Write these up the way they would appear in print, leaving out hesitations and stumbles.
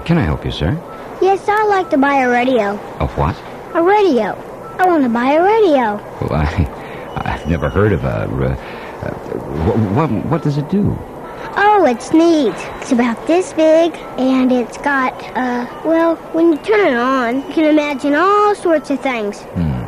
Can I help you, sir? Yes, I'd like to buy a radio. A what? A radio. I want to buy a radio. Well, I've never heard of a... what does it do? Oh, it's neat. It's about this big, and it's got, when you turn it on, you can imagine all sorts of things.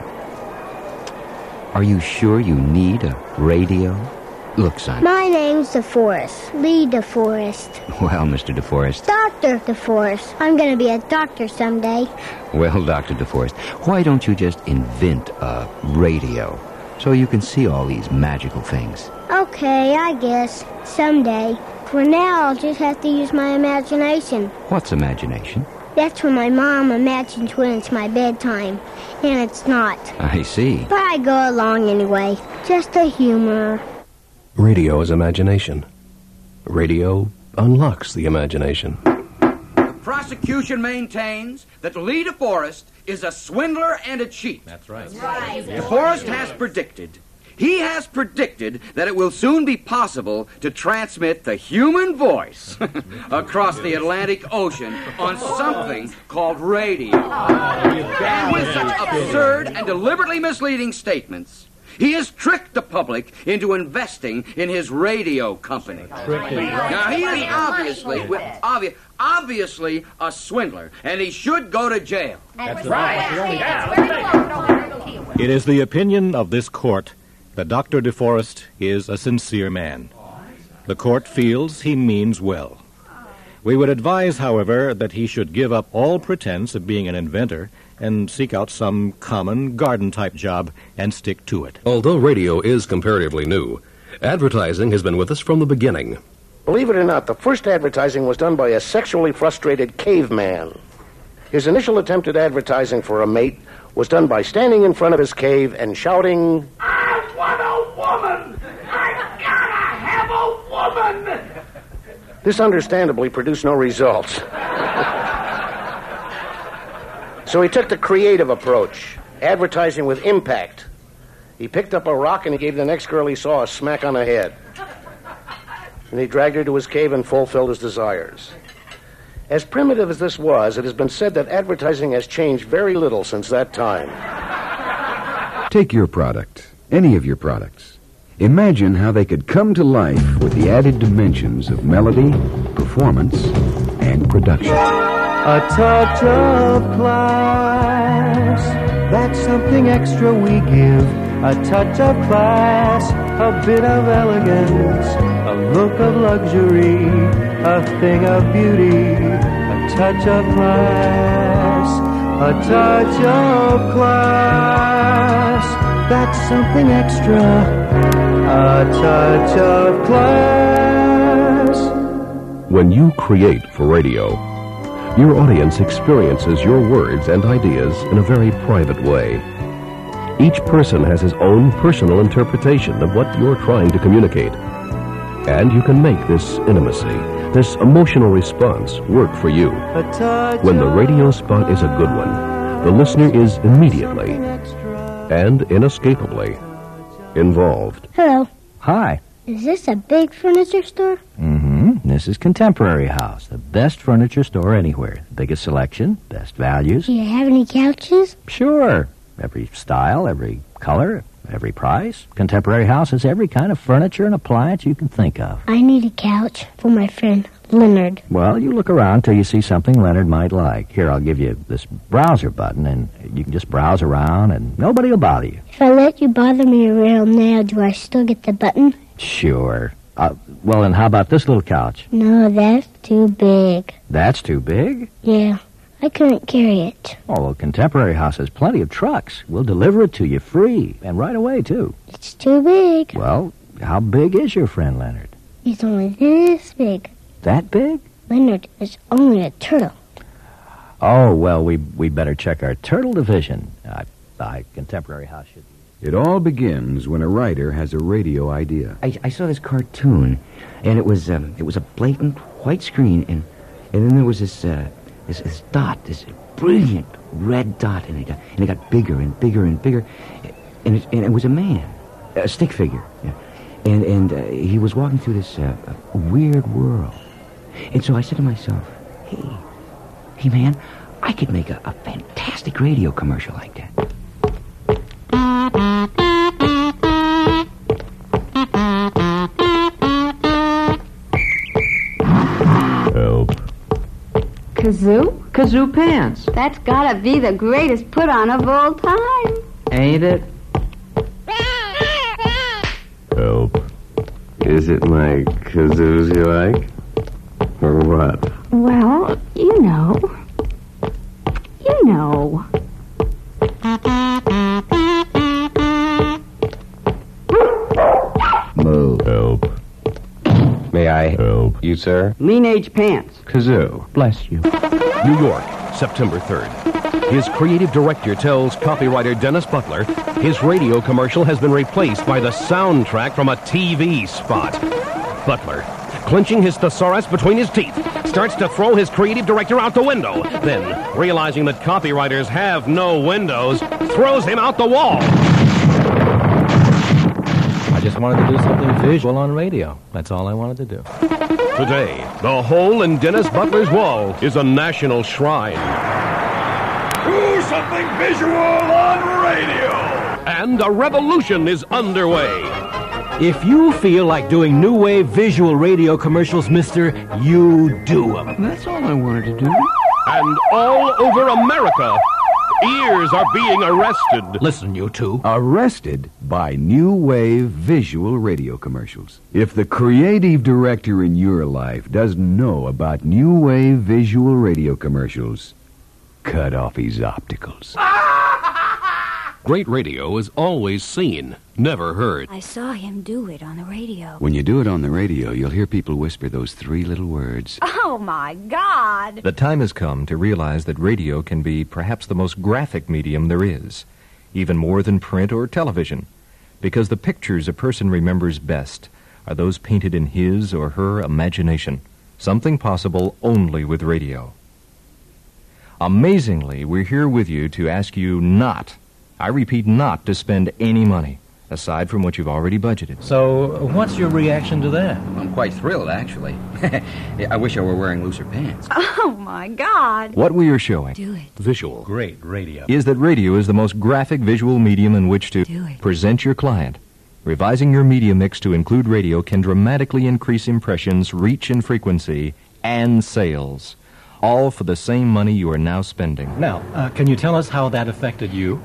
Are you sure you need a radio? Look, son. My name's DeForest. Lee DeForest. Well, Mr. DeForest. Dr. DeForest. I'm going to be a doctor someday. Well, Dr. DeForest, why don't you just invent a radio so you can see all these magical things? Okay, I guess. Someday. For now, I'll just have to use my imagination. What's imagination? That's when my mom imagines when it's my bedtime, and it's not. I see. But I go along anyway. Just a humor. Radio is imagination. Radio unlocks the imagination. The prosecution maintains that Lee DeForest is a swindler and a cheat. That's right. DeForest has predicted. He has predicted that it will soon be possible to transmit the human voice across the Atlantic Ocean on something called radio. And with such absurd and deliberately misleading statements, he has tricked the public into investing in his radio company. Now, he is obviously a swindler, and he should go to jail. That's right. It is the opinion of this court that Dr. DeForest is a sincere man. The court feels he means well. We would advise, however, that he should give up all pretense of being an inventor and seek out some common garden-type job and stick to it. Although radio is comparatively new, advertising has been with us from the beginning. Believe it or not, the first advertising was done by a sexually frustrated caveman. His initial attempt at advertising for a mate was done by standing in front of his cave and shouting, "I want a woman! I gotta have a woman!" This understandably produced no results. So he took the creative approach, advertising with impact. He picked up a rock and he gave the next girl he saw a smack on the head. And he dragged her to his cave and fulfilled his desires. As primitive as this was, it has been said that advertising has changed very little since that time. Take your product, any of your products. Imagine how they could come to life with the added dimensions of melody, performance, and production. A touch of class, that's something extra we give. A touch of class, a bit of elegance, a look of luxury, a thing of beauty. A touch of class, a touch of class, that's something extra. A touch of class. When you create for radio, your audience experiences your words and ideas in a very private way. Each person has his own personal interpretation of what you're trying to communicate. And you can make this intimacy, this emotional response, work for you. When the radio spot is a good one, the listener is immediately and inescapably involved. Hello. Hi. Is this a big furniture store? This is Contemporary House, the best furniture store anywhere. Biggest selection, best values. Do you have any couches? Sure. Every style, every color, every price. Contemporary House has every kind of furniture and appliance you can think of. I need a couch for my friend Leonard. Well, you look around till you see something Leonard might like. Here, I'll give you this browser button, and you can just browse around, and nobody will bother you. If I let you bother me around now, do I still get the button? Sure. Well, then how about this little couch? No, that's too big. That's too big? Yeah, I couldn't carry it. Oh, well, Contemporary House has plenty of trucks. We'll deliver it to you free, and right away, too. It's too big. Well, how big is your friend Leonard? He's only this big. That big? Leonard is only a turtle. Oh, well, we better check our turtle division. Contemporary House should... It all begins when a writer has a radio idea. I saw this cartoon, and it was a blatant white screen, and then there was this dot, this brilliant red dot, and it got bigger and bigger and bigger, and it was a man, a stick figure, yeah. and he was walking through this weird world, and so I said to myself, hey, Hey, man, I could make a fantastic radio commercial like that. Help. Kazoo? Kazoo pants. That's gotta be the greatest put-on of all time. Ain't it? Help. Is it my kazoos you like? Or what? Well, you know. You know. Move. Help. May I Help. you, sir? Lean-age pants. Kazoo. Bless you. New York, September 3rd. His creative director tells copywriter Dennis Butler his radio commercial has been replaced by the soundtrack from a TV spot. Butler, clenching his thesaurus between his teeth, starts to throw his creative director out the window. Then, realizing that copywriters have no windows, throws him out the wall. I just wanted to do something visual on radio. That's all I wanted to do. Today, the hole in Dennis Butler's wall is a national shrine. Do something visual on radio! And a revolution is underway. If you feel like doing new wave visual radio commercials, mister, you do them. That's all I wanted to do. And all over America, ears are being arrested. Listen, you two. Arrested by new wave visual radio commercials. If the creative director in your life doesn't know about new wave visual radio commercials, cut off his opticals. Great radio is always seen, never heard. I saw him do it on the radio. When you do it on the radio, you'll hear people whisper those three little words. Oh, my God! The time has come to realize that radio can be perhaps the most graphic medium there is, even more than print or television, because the pictures a person remembers best are those painted in his or her imagination, something possible only with radio. Amazingly, we're here with you to ask you not, I repeat, not to spend any money, aside from what you've already budgeted. So, what's your reaction to that? I'm quite thrilled, actually. I wish I were wearing looser pants. Oh, my God! What we are showing, Do it. visual, Great radio. is that radio is the most graphic visual medium in which to Do it. present your client. Revising your media mix to include radio can dramatically increase impressions, reach and frequency, and sales. All for the same money you are now spending. Now, can you tell us how that affected you?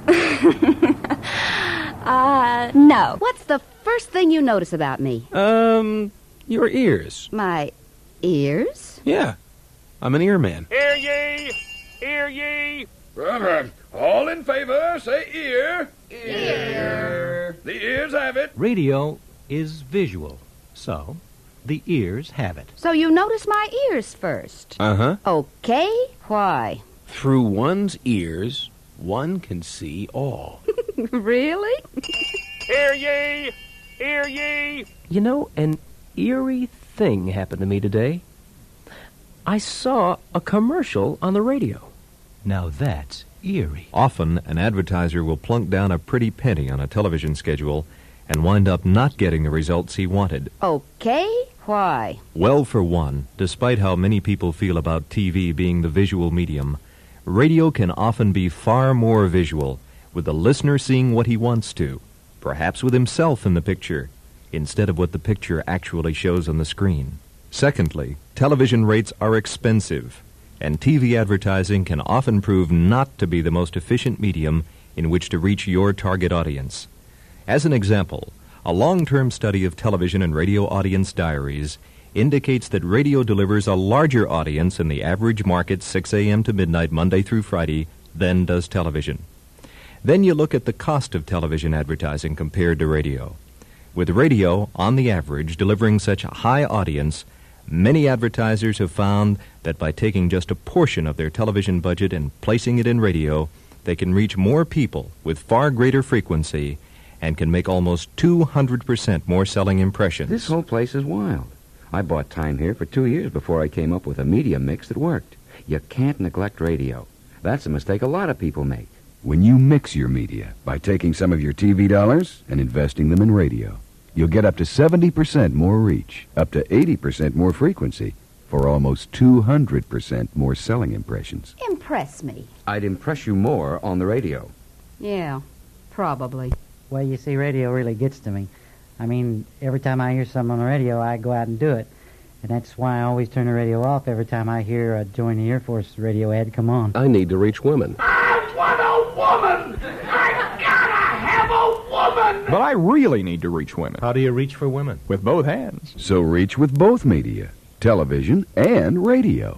No. What's the first thing you notice about me? Your ears. My ears? Yeah. I'm an ear man. Hear ye! Hear ye! All in favor, say ear. Ear. The ears have it. Radio is visual, so the ears have it. So you notice my ears first. Uh-huh. Okay. Why? Through one's ears, one can see all. Really? Hear ye! Hear ye! You know, an eerie thing happened to me today. I saw a commercial on the radio. Now that's eerie. Often, an advertiser will plunk down a pretty penny on a television schedule and wind up not getting the results he wanted. Okay. Why? Well, for one, despite how many people feel about TV being the visual medium, radio can often be far more visual, with the listener seeing what he wants to, perhaps with himself in the picture, instead of what the picture actually shows on the screen. Secondly, television rates are expensive, and TV advertising can often prove not to be the most efficient medium in which to reach your target audience. As an example, a long-term study of television and radio audience diaries indicates that radio delivers a larger audience in the average market 6 a.m. to midnight Monday through Friday than does television. Then you look at the cost of television advertising compared to radio. With radio, on the average, delivering such a high audience, many advertisers have found that by taking just a portion of their television budget and placing it in radio, they can reach more people with far greater frequency and can make almost 200% more selling impressions. This whole place is wild. I bought time here for 2 years before I came up with a media mix that worked. You can't neglect radio. That's a mistake a lot of people make. When you mix your media by taking some of your TV dollars and investing them in radio, you'll get up to 70% more reach, up to 80% more frequency, for almost 200% more selling impressions. Impress me. I'd impress you more on the radio. Yeah, probably. Well, you see, radio really gets to me. I mean, every time I hear something on the radio, I go out and do it. And that's why I always turn the radio off every time I hear a Join the Air Force radio ad come on. I need to reach women. I want a woman! I gotta have a woman! But I really need to reach women. How do you reach for women? With both hands. So reach with both media, television and radio.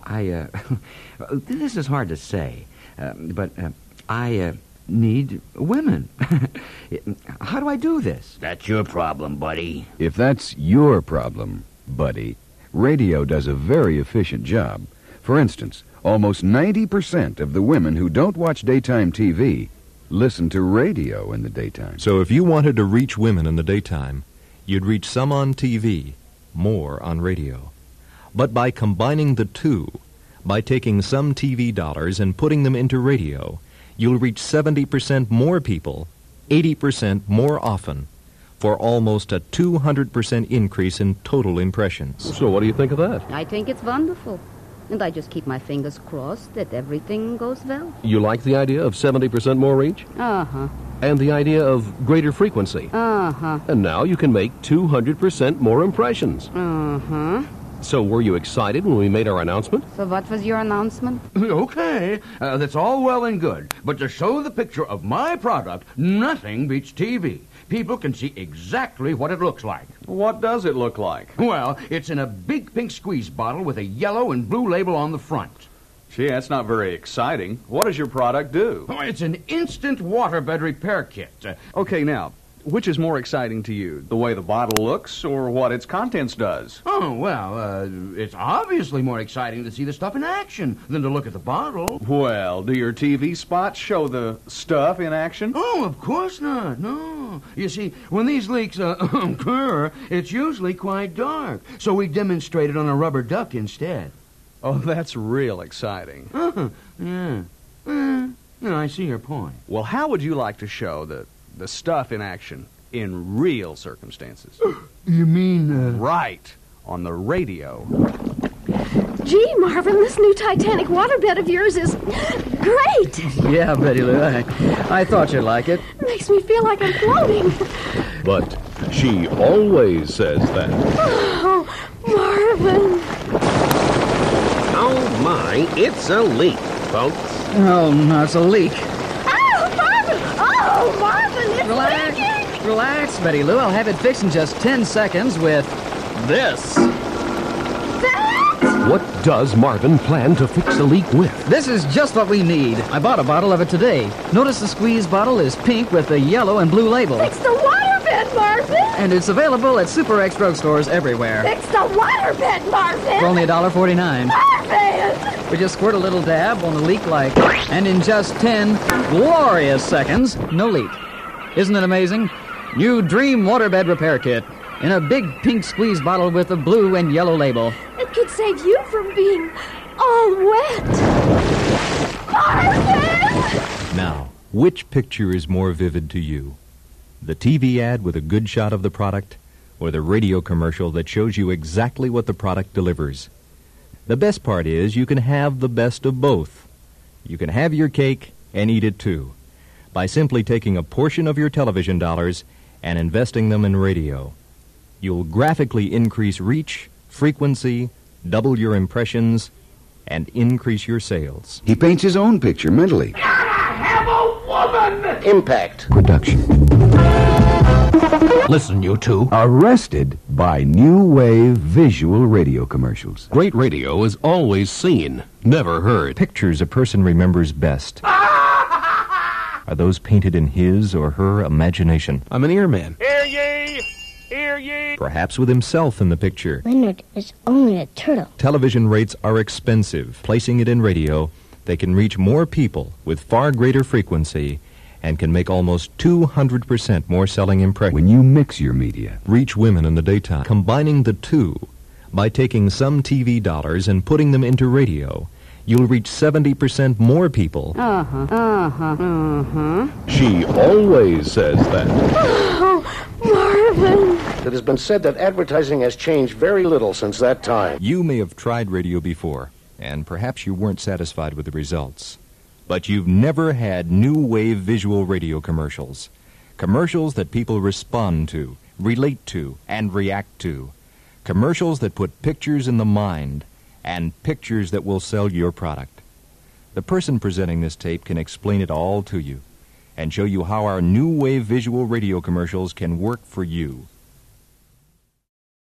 This is hard to say, but I need women. How do I do this? That's your problem, buddy. If that's your problem, buddy, radio does a very efficient job. For instance, almost 90% of the women who don't watch daytime TV listen to radio in the daytime. So if you wanted to reach women in the daytime, you'd reach some on TV, more on radio. But by combining the two, by taking some TV dollars and putting them into radio, you'll reach 70% more people, 80% more often, for almost a 200% increase in total impressions. So what do you think of that? I think it's wonderful. And I just keep my fingers crossed that everything goes well. You like the idea of 70% more reach? Uh-huh. And the idea of greater frequency? Uh-huh. And now you can make 200% more impressions. Uh-huh. So were you excited when we made our announcement? So what was your announcement? Okay, that's all well and good. But to show the picture of my product, nothing beats TV. People can see exactly what it looks like. What does it look like? Well, it's in a big pink squeeze bottle with a yellow and blue label on the front. Gee, that's not very exciting. What does your product do? Oh, it's an instant waterbed repair kit. Okay, now, which is more exciting to you? The way the bottle looks or what its contents does? Oh, well, it's obviously more exciting to see the stuff in action than to look at the bottle. Well, do your TV spots show the stuff in action? Oh, of course not, no. You see, when these leaks occur, it's usually quite dark, so we demonstrate it on a rubber duck instead. Oh, that's real exciting. Yeah. I see your point. Well, how would you like to show the stuff in action in real circumstances? You mean, Right, on the radio. Gee, Marvin, this new Titanic waterbed of yours is great. Yeah, Betty Lou, I thought you'd like it. It makes me feel like I'm floating. But she always says that. Oh, Marvin. Oh, my, it's a leak, folks. Oh, no, it's a leak. Oh, Marvin! Oh, Marvin, it's leaking! Relax, Betty Lou. I'll have it fixed in just 10 seconds with this. What does Marvin plan to fix the leak with? This is just what we need. I bought a bottle of it today. Notice the squeeze bottle is pink with a yellow and blue label. Fix the waterbed, Marvin! And it's available at Super X drugstores everywhere. Fix the waterbed, Marvin! For only $1.49. Marvin! We just squirt a little dab on the leak light, and in just 10 glorious seconds, no leak. Isn't it amazing? New Dream Waterbed Repair Kit in a big pink squeeze bottle with a blue and yellow label. It could save you from being all wet. Marvin! Now, which picture is more vivid to you? The TV ad with a good shot of the product, or the radio commercial that shows you exactly what the product delivers? The best part is you can have the best of both. You can have your cake and eat it too, by simply taking a portion of your television dollars and investing them in radio. You'll graphically increase reach, frequency, double your impressions, and increase your sales. He paints his own picture mentally. Have a woman! Impact. Production. Listen, you two. Arrested by New Wave visual radio commercials. Great radio is always seen, never heard. Pictures a person remembers best. Are those painted in his or her imagination? I'm an earman. Hear ye! Hear ye! Perhaps with himself in the picture. Leonard is only a turtle. Television rates are expensive. Placing it in radio, they can reach more people with far greater frequency and can make almost 200% more selling impressions. When you mix your media, reach women in the daytime. Combining the two, by taking some TV dollars and putting them into radio, you'll reach 70% more people. She always says that. Oh, Marvin! It has been said that advertising has changed very little since that time. You may have tried radio before, and perhaps you weren't satisfied with the results. But you've never had new wave visual radio commercials. Commercials that people respond to, relate to, and react to. Commercials that put pictures in the mind, and pictures that will sell your product. The person presenting this tape can explain it all to you and show you how our new wave visual radio commercials can work for you.